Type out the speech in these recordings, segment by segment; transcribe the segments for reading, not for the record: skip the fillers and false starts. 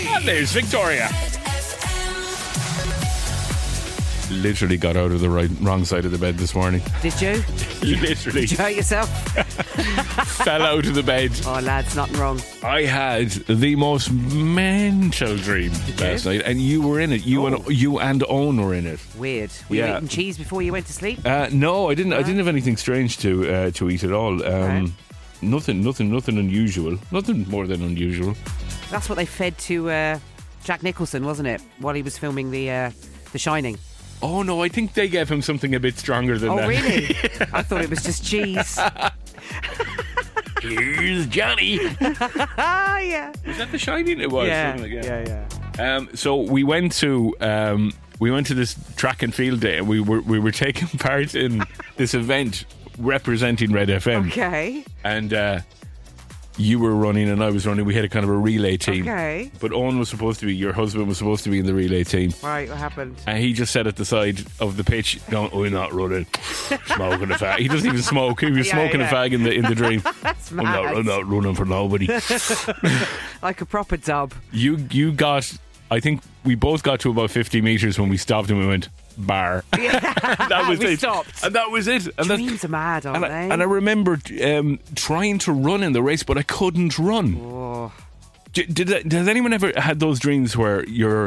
And there's Victoria. Literally got out of the wrong side of the bed this morning. Did you? Literally. Did you hurt yourself? Fell out of the bed. Oh, lads, nothing wrong. I had the most mental dream last night, and you were in it. You and Owen were in it. Weird. Were you eating cheese before you went to sleep? No, I didn't. I didn't have anything strange to eat at all. Nothing unusual. Nothing more than unusual. That's what they fed to Jack Nicholson, wasn't it? While he was filming The Shining. Oh no, I think they gave him something a bit stronger than that. Oh really? I thought it was just cheese. Here's Johnny. Yeah. Was that The Shining? It was. Yeah. So we went to this track and field day, and we were taking part in this event representing Red FM. Okay. And you were running and I was running. We had a kind of a relay team. Okay. But Owen was supposed to be, your husband was supposed to be in the relay team. Right, what happened? And he just sat at the side of the pitch going, "I'm not running." Smoking a fag. He doesn't even smoke. He was smoking a fag in the dream. That's mad. I'm not running for nobody. Like a proper dub. You got, I think we both got to about 50 metres when we stopped and we went, bar. That was we it. Stopped. And that was it. And Dreams are mad, aren't they? And I remember trying to run in the race, but I couldn't run. Oh. Has anyone ever had those dreams where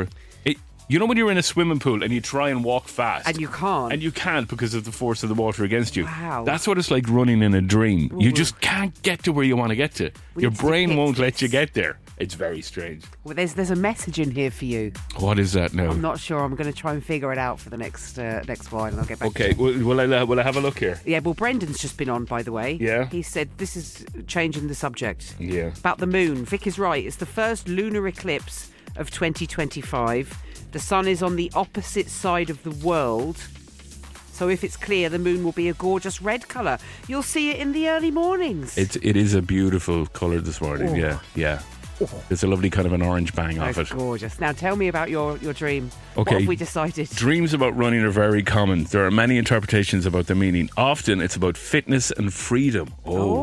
you know when you're in a swimming pool and you try and walk fast and you can't? And you can't because of the force of the water against you. Wow. That's what it's like running in a dream. Ooh. You just can't get to where you want to get to. Your brain won't let you get there. It's very strange. Well, there's a message in here for you. What is that now? I'm not sure. I'm going to try and figure it out for the next while, and I'll get back to you. Okay, will I have a look here? Yeah, well, Brendan's just been on, by the way. Yeah. He said this is changing the subject. Yeah. About the moon. Vic is right. It's the first lunar eclipse of 2025. The sun is on the opposite side of the world. So if it's clear, the moon will be a gorgeous red colour. You'll see it in the early mornings. It is a beautiful colour this morning. Oh. Yeah. There's a lovely kind of an orange bang off it. Gorgeous. Now tell me about your dream. Okay. What have we decided? Dreams about running are very common. There are many interpretations about the meaning. Often it's about fitness and freedom.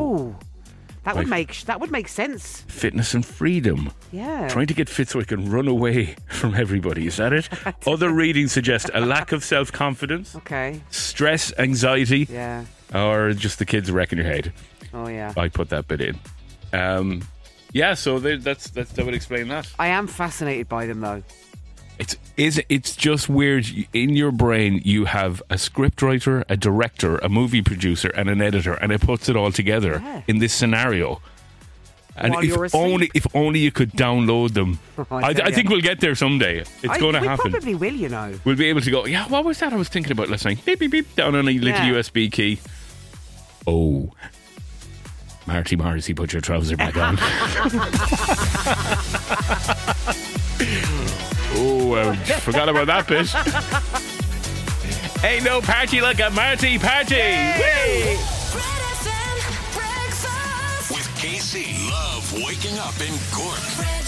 That would make sense. Fitness and freedom. Yeah. Trying to get fit so I can run away from everybody. Is that it? Other readings suggest a lack of self-confidence. Okay. Stress, anxiety. Yeah. Or just the kids wrecking your head. Oh yeah. I put that bit in. Yeah, so that would explain that. I am fascinated by them though. It's just weird. In your brain, you have a scriptwriter, a director, a movie producer, and an editor, and it puts it all together in this scenario. And While you're asleep. if only you could download them. I think we'll get there someday. It's going to happen. We probably will, you know. We'll be able to go, yeah, what was that I was thinking about last night? Beep, beep, beep, down on a little USB key. Oh. Marty Morrissey, put your trouser back on. Forgot about that bit. Ain't no party like a Marty party. Hey. Red FM breakfast with KC. Love waking up in Cork. Red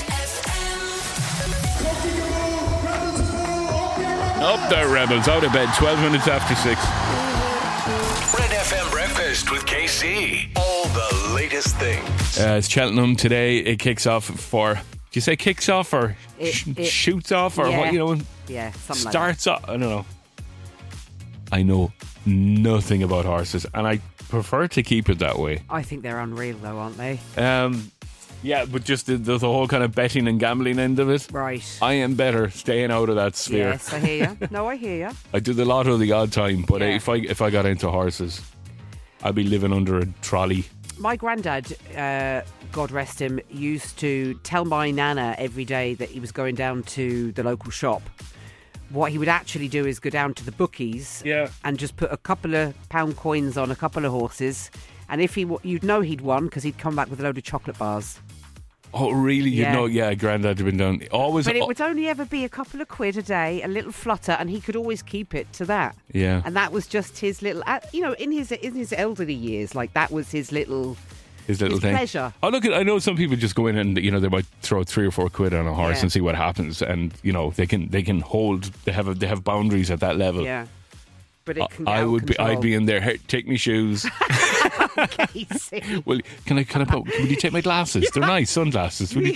FM. Up there, rebels, out of bed, 12 minutes after 6. Red FM breakfast with KC. All the latest things. It's Cheltenham today. It kicks off for... Do you say kicks off or shoots off or what, you know? Yeah, something starts off. I don't know. I know nothing about horses and I prefer to keep it that way. I think they're unreal though, aren't they? Yeah, but just the whole kind of betting and gambling end of it. Right. I am better staying out of that sphere. Yes, I hear you. No, I hear you. I do the lotto the odd time, but if I got into horses, I'd be living under a trolley. My granddad, God rest him, used to tell my nana every day that he was going down to the local shop. What he would actually do is go down to the bookies and just put a couple of pound coins on a couple of horses. And if you'd know he'd won because he'd come back with a load of chocolate bars. Oh, really? Yeah. You know, yeah, Grandad had been down. Always. But it would only ever be a couple of quid a day, a little flutter, and he could always keep it to that. Yeah. And that was just his little, in his elderly years, like that was his little thing. Pleasure. Oh, look, I know some people just go in and, you know, they might throw 3 or 4 quid on a horse and see what happens. And, you know, they can hold, they have boundaries at that level. Yeah. But it can get out of I'd be in there, hey, take me shoes. Casey. Well, can will you take my glasses? They're nice sunglasses. Will you?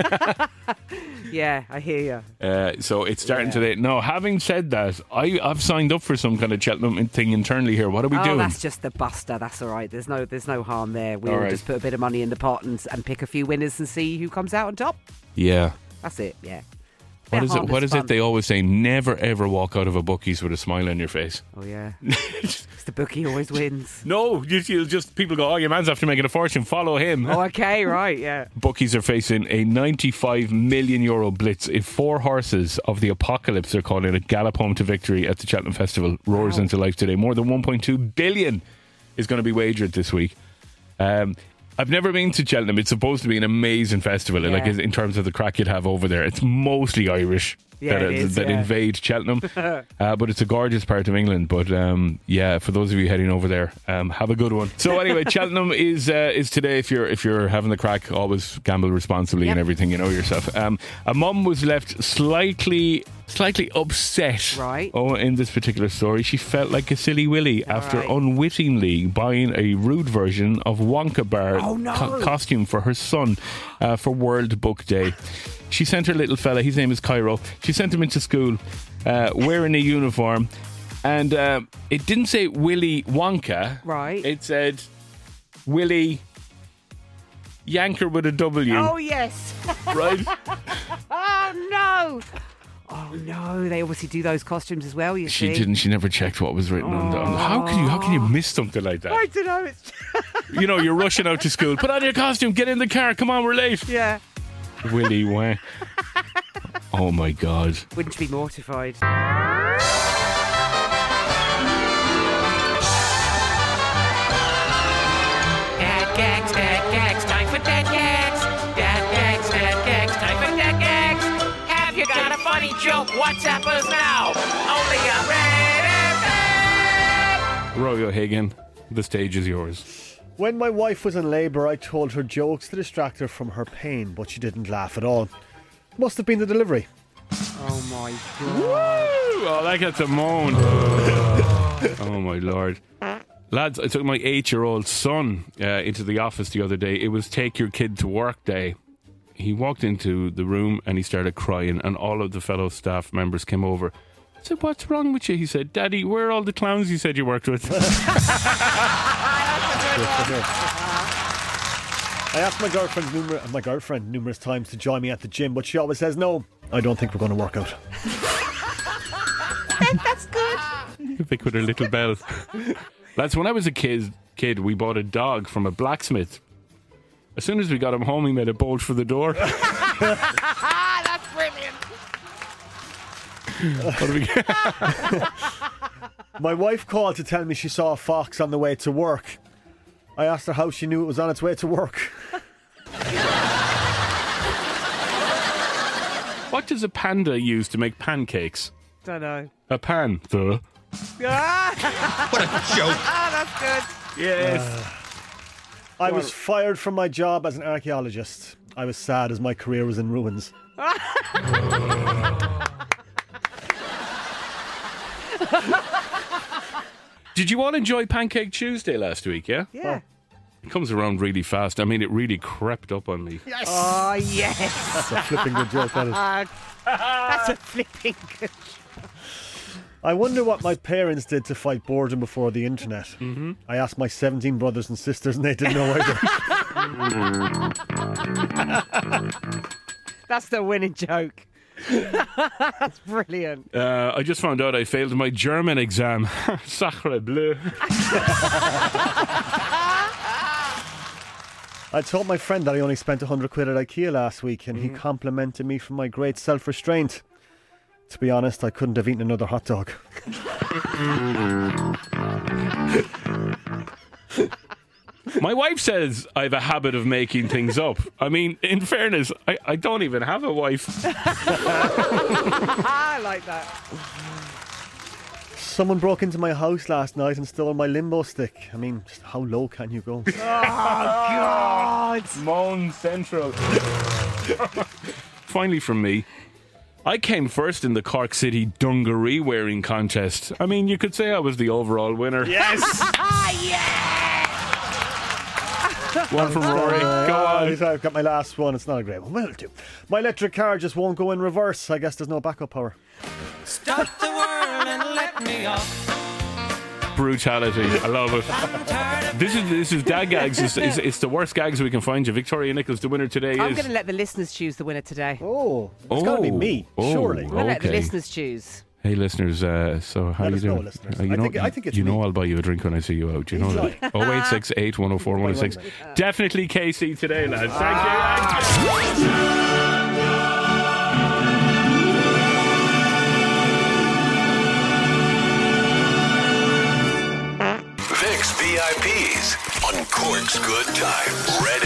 Yeah, I hear you. So it's starting today. No, having said that, I've signed up for some kind of Cheltenham thing internally here. What are we doing? That's just the buster. That's all right. There's no harm there. We'll just put a bit of money in the pot and pick a few winners and see who comes out on top. Yeah. That's it. Yeah. What is it they always say? Never ever walk out of a bookies with a smile on your face. Oh yeah. It's the bookie always wins. No, you'll just people go, oh, your man's after making a fortune, follow him. Oh, okay, right, yeah. Bookies are facing a €95 million blitz if 4 horses of the apocalypse, they're calling it, gallop home to victory at the Cheltenham Festival. Roars into life today. More than 1.2 billion is going to be wagered this week. I've never been to Cheltenham. It's supposed to be an amazing festival, like in terms of the crack you'd have over there. It's mostly Irish that invade Cheltenham, but it's a gorgeous part of England. But for those of you heading over there, have a good one. So anyway, Cheltenham is today. If you're having the crack, always gamble responsibly and everything. You know yourself. A mum was left slightly upset in this particular story. She felt like a silly willy after unwittingly buying a rude version of Wonka Bar costume for her son for World Book Day. She sent her little fella, his name is Cairo, she sent him into school wearing a uniform, and it didn't say Willy Wonka, it said Willy Yanker with a W. Oh yes. Right. Oh no. Oh no, they obviously do those costumes as well, you see. She didn't, she never checked what was written on them. How can you miss something like that? I don't know. You're rushing out to school. Put on your costume, get in the car, come on, we're late. Yeah. Willy Wang. Oh my God. Wouldn't you be mortified? Dad gags, time for dad gags. Dad gags, time for dad gags. Have you got a funny joke? WhatsApp us now. Only on Red FM. Roy O'Hagan, the stage is yours. When my wife was in labour, I told her jokes to distract her from her pain, but she didn't laugh at all. Must have been the delivery. Oh my God. Woo! Oh, that gets a moan. Oh my Lord. Lads, I took my 8-year-old son into the office the other day. It was take your kid to work day. He walked into the room and he started crying, and all of the fellow staff members came over. I said, what's wrong with you? He said, Daddy, where are all the clowns you said you worked with? I asked my girlfriend numerous times to join me at the gym, but she always says no. I don't think we're going to work out. That's good. Pick with her little bells. Lads, when I was a kid, we bought a dog from a blacksmith. As soon as we got him home, he made a bolt for the door. That's brilliant. What do we get? My wife called to tell me she saw a fox on the way to work. I asked her how she knew it was on its way to work. What does a panda use to make pancakes? Don't know. A pan, sir. What a joke. That's good. Yes. I was fired from my job as an archaeologist. I was sad as my career was in ruins. Did you all enjoy Pancake Tuesday last week, yeah? Yeah. It comes around really fast. I mean, it really crept up on me. Yes. Oh, yes. That's a flipping good joke, that is. That's a flipping good joke. I wonder what my parents did to fight boredom before the internet. Mm-hmm. I asked my 17 brothers and sisters and they didn't know either. That's the winning joke. That's brilliant. I just found out I failed my German exam. Sacre bleu. I told my friend that I only spent 100 quid at IKEA last week, and he complimented me for my great self-restraint. To be honest, I couldn't have eaten another hot dog. My wife says I have a habit of making things up. I mean, in fairness, I don't even have a wife. I like that. Someone broke into my house last night and stole my limbo stick. I mean, just how low can you go? Oh, God. Moan Central. Finally from me. I came first in the Cork City dungaree wearing contest. I mean, you could say I was the overall winner. Yes! Yeah! One from Rory. Go on. I've got my last one. It's not a great one. Well, do. My electric car just won't go in reverse. I guess there's no backup power. Stop the world and let me off. Brutality. I love it. This is dad gags. It's the worst gags we can find you. Victoria Nichols, the winner today I'm is. going to let the listeners choose the winner today. Oh, it's got to be me, surely. I'm going to let the okay. listeners choose. Hey listeners, so how Let you us know, doing? listeners. I think it's you know me. I'll buy you a drink when I see you out. You know that. 0868 104 106. Definitely KC today, lads. Thank you. Vic's VIPs on Cork's Good Time. Red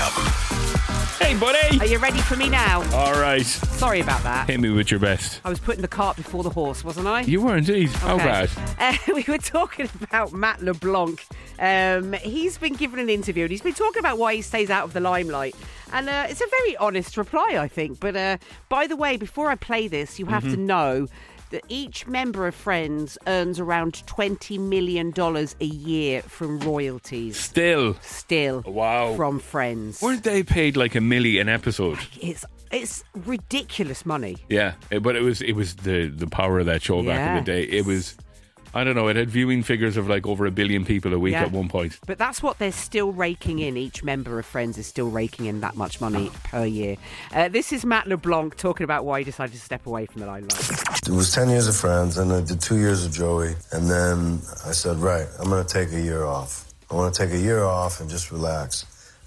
FM. Hey, buddy. Are you ready for me now? All right. Sorry about that. Hit me with your best. I was putting the cart before the horse, wasn't I? You were indeed. How Okay. bad? We were talking about Matt LeBlanc. He's been given an interview and he's been talking about why he stays out of the limelight. And it's a very honest reply, I think. But by the way, before I play this, you have to know that each member of Friends earns around $20 million a year from royalties. Still. Wow. From Friends. Weren't they paid like $1 million an episode? It's ridiculous money. Yeah, but it was the power of that show back in the day. It was, I don't know, it had viewing figures of like over 1 billion people a week at one point. But that's what they're still raking in. Each member of Friends is still raking in that much money per year. This is Matt LeBlanc talking about why he decided to step away from the limelight. It was 10 years of Friends, and I did 2 years of Joey. And then I said, right, I'm going to take a year off. I want to take a year off and just relax.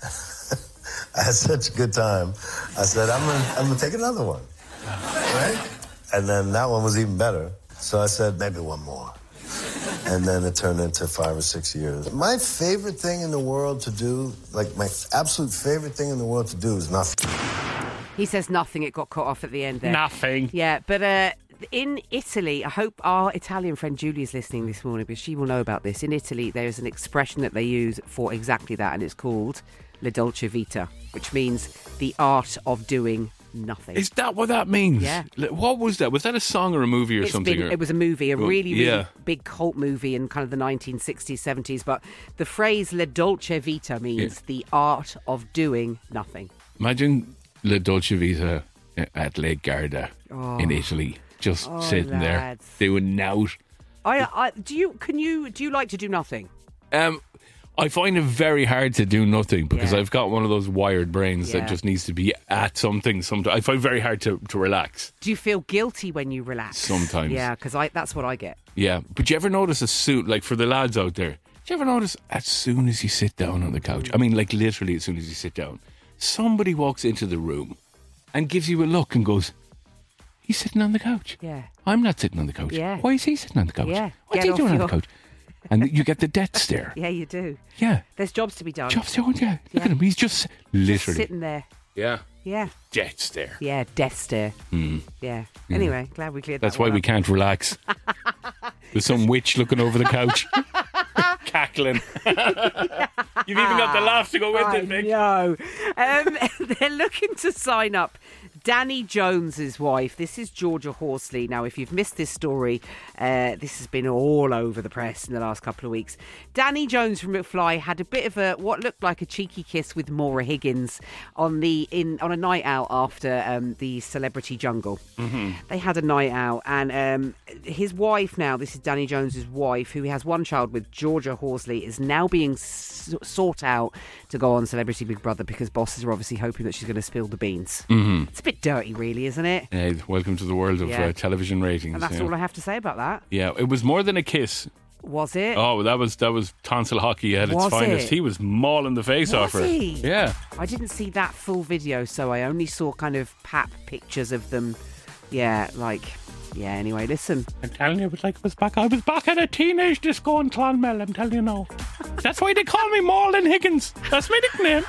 I had such a good time. I said, I'm gonna take another one. Right? And then that one was even better. So I said, maybe one more. And then it turned into 5 or 6 years. My favorite thing in the world to do, like my absolute favorite thing in the world to do is nothing. He says nothing. It got cut off at the end there. Nothing. Yeah, but in Italy, I hope our Italian friend Julie is listening this morning because she will know about this. In Italy, there is an expression that they use for exactly that, and it's called La Dolce Vita, which means the art of doing nothing. Is that what that means? Yeah. What was that? Was that a song or a movie or something? It was a movie, a really, really yeah. big cult movie in kind of the 1960s, 70s. But the phrase La Dolce Vita means the art of doing nothing. Imagine La Dolce Vita at Lake Garda in Italy, just sitting there. They would nout. Do you like to do nothing? I find it very hard to do nothing because I've got one of those wired brains that just needs to be at something. Sometimes I find it very hard to relax. Do you feel guilty when you relax? Sometimes. Yeah, because that's what I get. Yeah, but you ever notice like for the lads out there, do you ever notice as soon as you sit down on the couch, I mean like literally as soon as you sit down, somebody walks into the room and gives you a look and goes, he's sitting on the couch. Yeah. I'm not sitting on the couch. Yeah. Why is he sitting on the couch? Yeah. What's he doing on the couch? And you get the death stare. Yeah, you do. Yeah. There's jobs to be done. Jobs to yeah. Look at him. He's just literally sitting there. Yeah. Yeah. Death stare. Yeah, death stare. Yeah. Anyway, glad we cleared that. That's why we can't relax. There's some witch looking over the couch. Cackling. You've even got the laugh to go with it, Vic. No. They're looking to sign up Danny Jones's wife. This is Georgia Horsley. Now, if you've missed this story, this has been all over the press in the last couple of weeks. Danny Jones from McFly had a bit of what looked like a cheeky kiss with Maura Higgins on a night out after the Celebrity Jungle. Mm-hmm. They had a night out, and his wife now, this is Danny Jones's wife, who he has one child with, Georgia Horsley, is now being sought out to go on Celebrity Big Brother because bosses are obviously hoping that she's going to spill the beans. Mm-hmm. It's a bit dirty, really, isn't it? Hey, welcome to the world of television ratings. And that's all I have to say about that. Yeah, it was more than a kiss. Was it? Oh, that was tonsil hockey at its finest. He was mauling the face off her. He? Yeah. I didn't see that full video, so I only saw kind of pap pictures of them. Yeah, anyway, listen. I'm telling you, I was back at a teenage disco in Clonmel, I'm telling you now. That's why they call me Marlon Higgins. That's my nickname.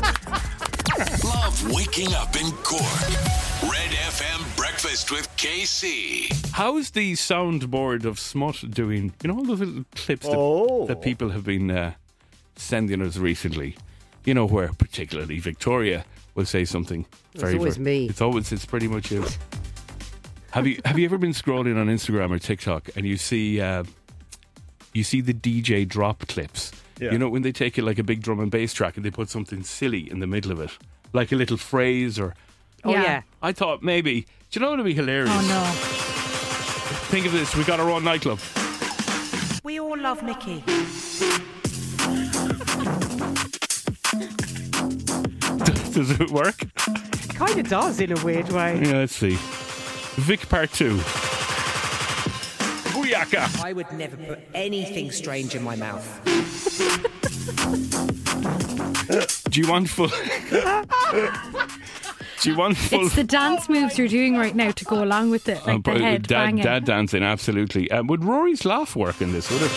Love waking up in Cork. Red FM Breakfast with KC. How's the soundboard of Smut doing? You know all those little clips that people have been sending us recently? You know, where particularly Victoria will say something very... It's always me. It's pretty much you. Have you ever been scrolling on Instagram or TikTok and you see the DJ drop clips Yeah. You know, when they take it like a big drum and bass track and they put something silly in the middle of it, like a little phrase or. Oh, yeah. I thought maybe. Do you know what would be hilarious? Oh no. Think of this. We got our own nightclub. We all love Mickey. Does it work? Kind of does in a weird way. Yeah, let's see. Vic Part 2. Booyaka. I would never put anything strange in my mouth. Do you want full? Do you want full? It's the dance moves you're doing right now to go along with it, like the head banging. Dad dancing, absolutely. Would Rory's laugh work in this? Would it?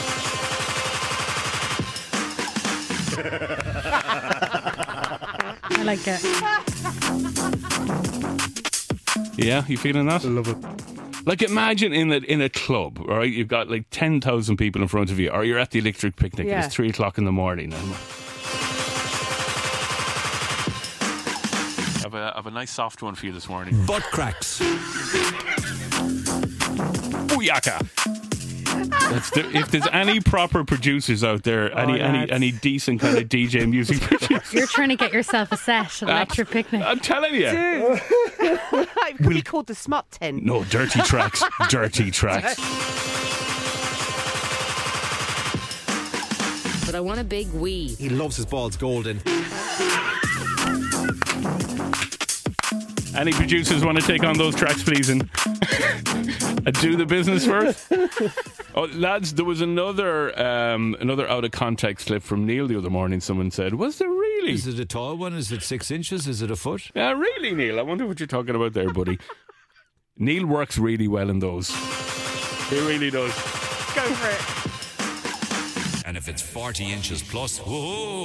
I like it. Yeah, you feeling that? I love it. Like, imagine in a club, all right? You've got like 10,000 people in front of you, or you're at the Electric Picnic. Yeah. It's 3:00 in the morning. I have a nice soft one for you this morning. Butt cracks. Booyaka. If there's any proper producers out there, any decent kind of DJ music producers, You're trying to get yourself a set at Electric Picnic. I'm telling you. Dude. It could be called the Smut Tent. No, dirty tracks. Dirty tracks. But I want a big wee. He loves his balls golden. Any producers want to take on those tracks, please, and do the business first? Oh, lads, there was another out of context clip from Neil the other morning. Someone said, "Was there really? Is it a tall one? Is it 6 inches? Is it a foot?" Yeah, really, Neil. I wonder what you're talking about there, buddy. Neil works really well in those. He really does. Go for it. And if it's 40 inches plus, whoa!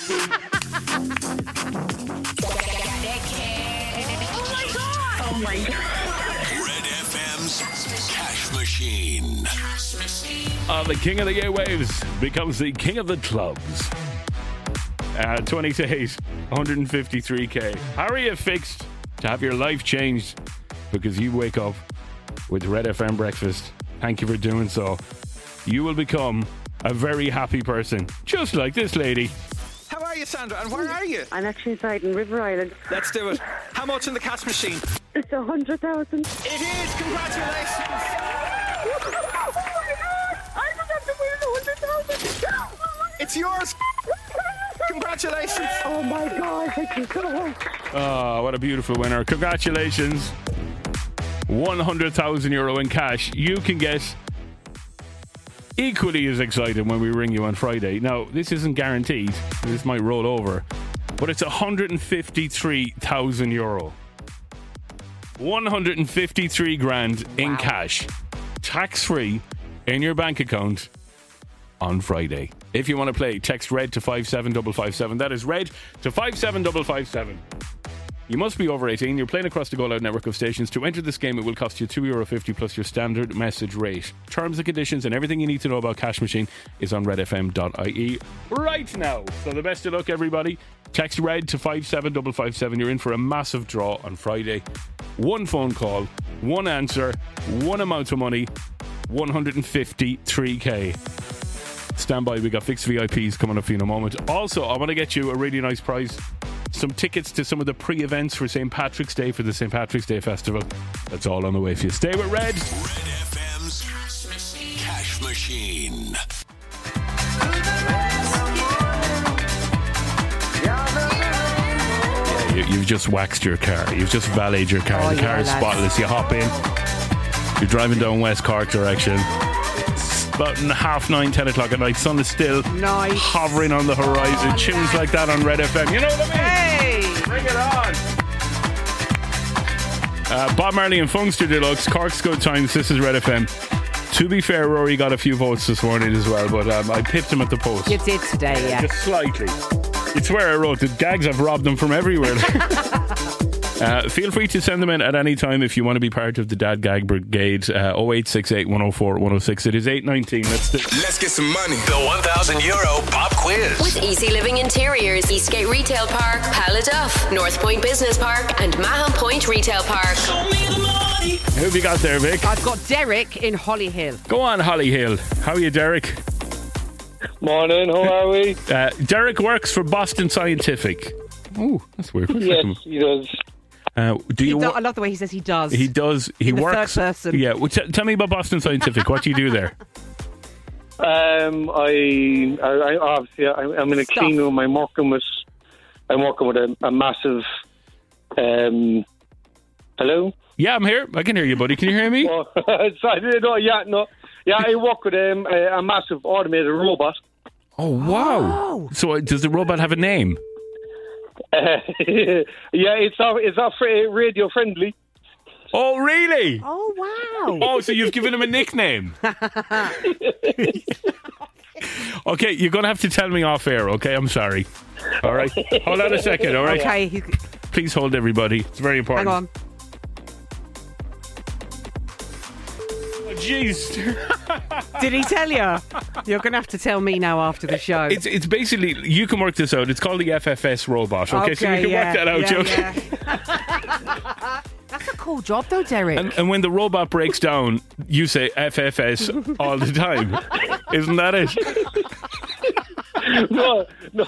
Red FM's Cash Machine. The king of the airwaves becomes the king of the clubs. 20 to 8, 153k. How are you fixed to have your life changed because you wake up with Red FM breakfast? Thank you for doing so. You will become a very happy person, just like this lady. How are you, Sandra? And where are you? I'm actually inside in River Island. Let's do it. How much in the cash machine? It's 100,000. It is. Congratulations. Oh my God! I just have to win 100,000. It's yours. Congratulations. Oh my God! Thank you so much. Oh, what a beautiful winner. Congratulations. 100,000 euro in cash. You can get equally as excited when we ring you on Friday. Now, this isn't guaranteed. This might roll over. But it's 153,000 euro. 153 grand in cash. Tax-free in your bank account on Friday. If you want to play, text RED to 57557. That is RED to 57557. You must be over 18. You're playing across the Go Loud network of stations. To enter this game, it will cost you €2.50 plus your standard message rate. Terms and conditions and everything you need to know about Cash Machine is on redfm.ie right now. So the best of luck, everybody. Text RED to 57557. You're in for a massive draw on Friday. One phone call, one answer, one amount of money, 153k. Stand by, we got fixed VIPs coming up for you in a moment. Also, I want to get you a really nice prize. Some tickets to some of the pre-events for St. Patrick's Day, for the St. Patrick's Day Festival. That's all on the way for you. Stay with Red. Red FM's Cash Machine. Yeah, you've just waxed your car. You've just valeted your car. The car is spotless. You hop in. You're driving down West Cork direction. It's about 9:30, 10 o'clock at night. Sun is still hovering on the horizon. Tunes like that on Red FM. You know what I mean? Hey! Bring it on. Bob Marley and Funkster Deluxe. Cork's Good Times. This is Red FM. To be fair, Rory got a few votes this morning as well, but I pipped him at the post. You did today, yeah. Just slightly. You'd swear I wrote it. Gags, I've robbed them from everywhere. Feel free to send them in at any time if you want to be part of the Dad Gag Brigade. 0868 104 106. It is 8:19. Let's get some money. The €1,000 pop quiz. With Easy Living Interiors, Eastgate Retail Park, Paladuff, North Point Business Park, and Mahon Point Retail Park. Who have you got there, Vic? I've got Derek in Holly Hill. Go on, Holly Hill. How are you, Derek? Morning, how are we? Derek works for Boston Scientific. Oh, that's weird. Yes, he does. Do you? I love the way he says he does. He does. He In the works. third person. Yeah. Well, tell me about Boston Scientific. What do you do there? I obviously I'm in a clean room. I'm working with a massive. Hello. Yeah, I'm here. I can hear you, buddy. Can you hear me? I work with a massive automated robot. Oh wow! So does the robot have a name? It's off radio friendly. Oh really? Oh wow! Oh, so you've given him a nickname? Okay, you're going to have to tell me off air. Okay, I'm sorry. All right, hold on a second. All right. Okay. Please hold, everybody. It's very important. Hang on. Oh, jeez. Did he tell you? You're going to have to tell me now after the show. It's basically, you can work this out. It's called the FFS robot. Okay, so you can work that out, okay? That's a cool job, though, Derek. And when the robot breaks down, you say FFS all the time. Isn't that it? No.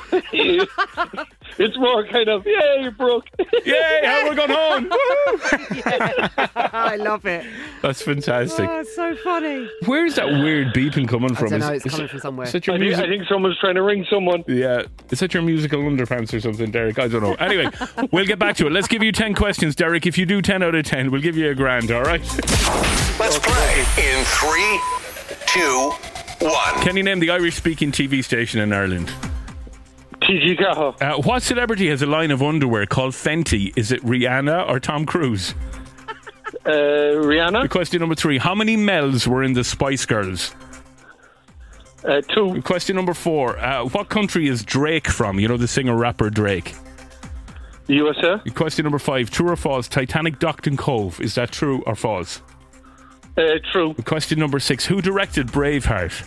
It's more kind of, yay, Brooke. Yay, how we're going home. I love it. That's fantastic. Oh, it's so funny. Where's that weird beeping coming from? I don't know, it's coming from somewhere. Is that your I think someone's trying to ring someone. Yeah. Is that your musical underpants or something, Derek? I don't know. Anyway, we'll get back to it. Let's give you 10 questions, Derek. If you do 10 out of 10, we'll give you a grand, all right? Let's play in 3, 2, 1. Can you name the Irish-speaking TV station in Ireland? TG Cahill. What celebrity has a line of underwear called Fenty? Is it Rihanna or Tom Cruise? Rihanna. Question number 3. How many Mels were in the Spice Girls? 2. Question number 4. What country is Drake from? You know the singer-rapper Drake. USA. Question number 5. True or false? Titanic docked in Cove. Is that true or false? True. Question number 6. Who directed Braveheart?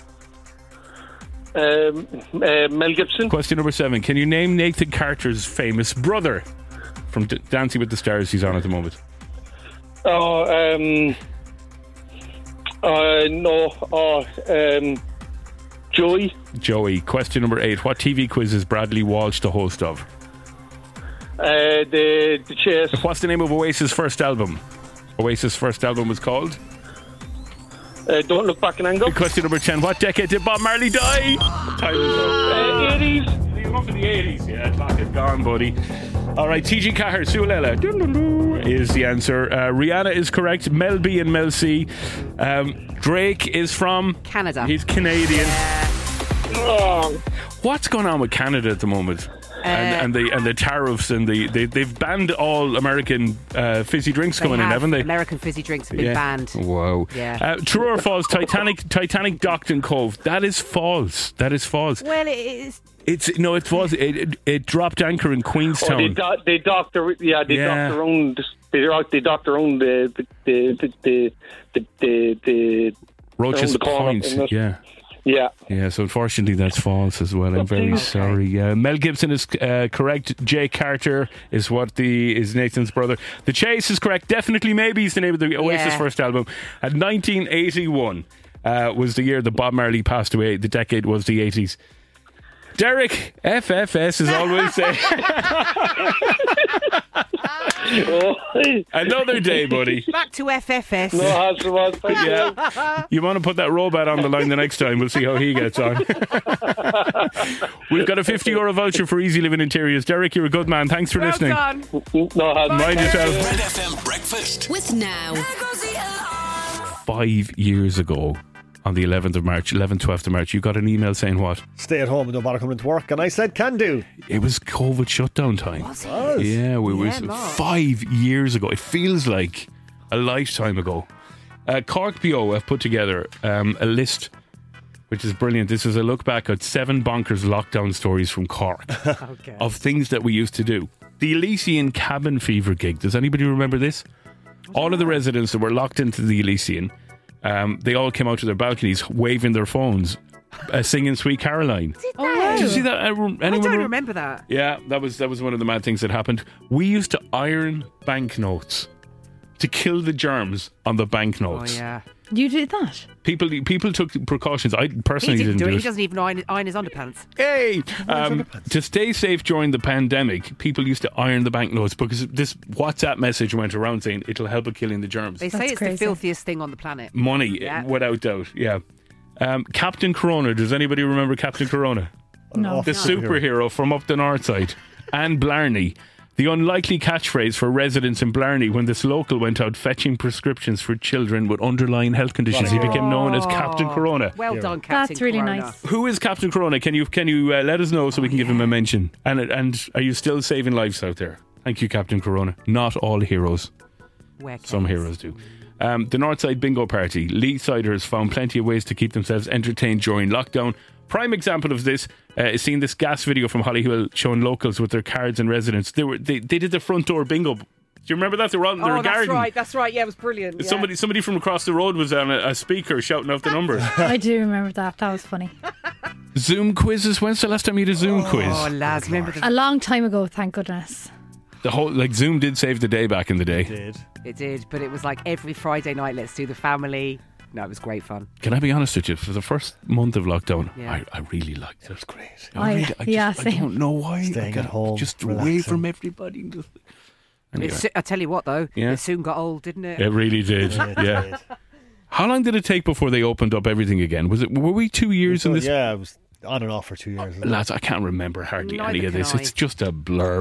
Mel Gibson. Question number 7. Can you name Nathan Carter's famous brother from Dancing with the Stars? He's on at the moment. Joey. Question number 8. What TV quiz is Bradley Walsh the host of? The Chase. What's the name of Oasis' first album? Oasis' first album was called? Don't Look Back in Anger. Question number 10. What decade did Bob Marley die? Time is up. 80s. You're going for the 80s. Yeah, clock is gone, buddy. All right, TG Cahir, Sualela is the answer. Rihanna is correct. Mel B and Mel C. Drake is from Canada. He's Canadian. Wrong. What's going on with Canada at the moment? And the tariffs and they've banned all American fizzy drinks coming in, haven't they? American fizzy drinks have been banned. Wow. Yeah. True or false? Titanic docked in Cove. That is false. Well, it is. It's false. It dropped anchor in Queenstown. They docked their own. They docked their own the Roche's Point. Yeah. Yeah, so unfortunately that's false as well. I'm very sorry. Mel Gibson is correct. Jay Carter is Nathan's brother. The Chase is correct. Definitely Maybe is the name of the Oasis first album. And 1981 was the year that Bob Marley passed away. The decade was the 80s. Derek, FFS is always saying. Another day, buddy. Back to FFS. You want to put that robot on the line the next time? We'll see how he gets on. We've got a €50 voucher for Easy Living Interiors. Derek, you're a good man. Thanks for listening. Done. Mind yourself. Red FM Breakfast with Now. 5 years ago, on the 11th of March, 12th of March, you got an email saying what? Stay at home and don't bother coming to work. And I said, can do. It was COVID shutdown time. Was it? Yeah, we was 5 years ago. It feels like a lifetime ago. Cork BO have put together a list, which is brilliant. This is a look back at 7 bonkers lockdown stories from Cork of things that we used to do. The Elysian cabin fever gig. Does anybody remember this? All of the residents that were locked into the Elysian, they all came out to their balconies waving their phones, singing Sweet Caroline. Did you see that? I don't remember that. Yeah, that was one of the mad things that happened. We used to iron banknotes to kill the germs on the banknotes. Oh, yeah. You did that? People took precautions. I personally He didn't do it. do He it. doesn't even iron his underpants. Hey! To stay safe during the pandemic, people used to iron the banknotes because this WhatsApp message went around saying it'll help with killing the germs. They say it's the filthiest thing on the planet. Money, Yeah. without doubt, yeah. Captain Corona, does anybody remember Captain Corona? No. The superhero from up the north side. And Blarney. The unlikely catchphrase for residents in Blarney when this local went out fetching prescriptions for children with underlying health conditions. He became known as Captain Corona. Well done, Captain That's really Corona. nice. Who is Captain Corona? Can you let us know so we can give him a mention? And are you still saving lives out there? Thank you, Captain Corona. Not all heroes. Some heroes do. The Northside Bingo Party. Leesiders found plenty of ways to keep themselves entertained during lockdown. Prime example of this is seeing this gas video from Hollyhill showing locals with their cards and residents. They did the front door bingo. Do you remember that? They were out in their garden. That's right. Yeah, it was brilliant. Yeah. Somebody from across the road was on a speaker shouting out the numbers. I do remember that. That was funny. Zoom quizzes. When's the last time you had a Zoom quiz? Oh, lads, remember A long time ago, thank goodness. The whole Zoom did save the day back in the day. It did, but it was like every Friday night, let's do the family. No, it was great fun. Can I be honest with you? For the first month of lockdown, Yeah. I really liked it. It was great. I don't know why. Staying at home, just away relaxing. from everybody. Just... Anyway. I tell you what, though, Yeah. it soon got old, didn't it? It really did. Yeah. How long did it take before they opened up everything again? Were we 2 years in this? Yeah, it was on and off for 2 years. Lads, I can't remember hardly Neither any of can this. I. It's just a blur.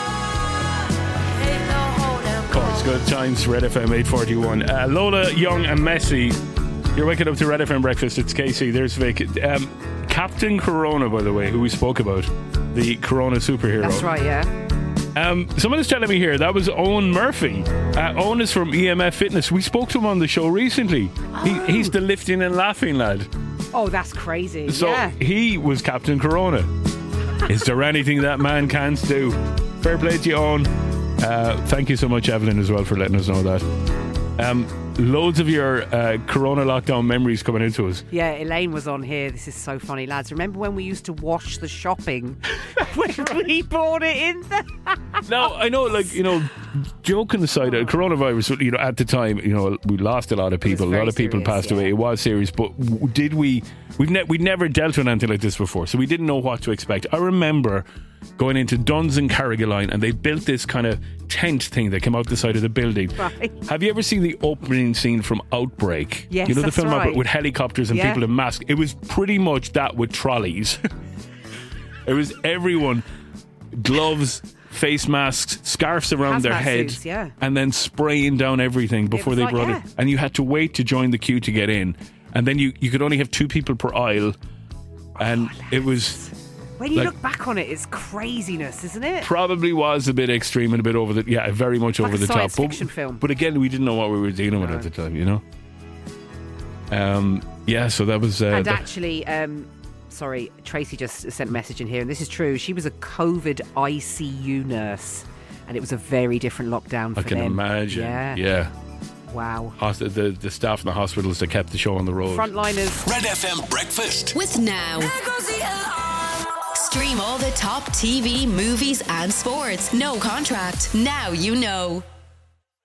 Of course, good times. Red FM 841. Lola, Young, and Messi. You're waking up to Red FM breakfast. It's Casey. There's Vic. Captain Corona, by the way, who we spoke about, the Corona superhero. That's right, yeah. Someone is telling me here that was Owen Murphy. Owen is from EMF Fitness. We spoke to him on the show recently. He's the lifting and laughing lad. Oh, that's crazy. So yeah. he was Captain Corona. Is there anything that man can't do? Fair play to you, Owen. Thank you so much, Evelyn, as well, for letting us know that. Loads of your Corona lockdown memories coming into us. Yeah, Elaine was on here. This is so funny, lads. Remember when we used to wash the shopping when we brought it in there? No, I know, joking aside, coronavirus, at the time, we lost a lot of people. A lot of people passed away. It was serious, but we'd never dealt with anything like this before, so we didn't know what to expect. I remember going into Duns and Carrigaline, and they built this kind of tent thing that came out the side of the building. Right. Have you ever seen the opening scene from Outbreak? Yes, you know the that's film right. Outbreak with helicopters and Yeah. people in masks? It was pretty much that with trolleys. It was everyone, gloves, face masks, scarves around their Hazmat head, suits, yeah. and then spraying down everything before was they like, brought yeah. it. And you had to wait to join the queue to get in. And then you could only have 2 people per aisle. And it was... When you look back on it, it's craziness, isn't it? Probably was a bit extreme and a bit over the... Yeah, very much Like over a the science top. fiction film. But again, we didn't know what we were dealing with at the time, Yeah, so that was... And actually... sorry, Tracy just sent a message in here, and this is true. She was a COVID ICU nurse, and it was a very different lockdown for I can them. imagine. Yeah. Wow. The staff in the hospitals that kept the show on the road. Frontliners. Red FM breakfast. With Now. Stream all the top TV, movies, and sports. No contract. Now you know.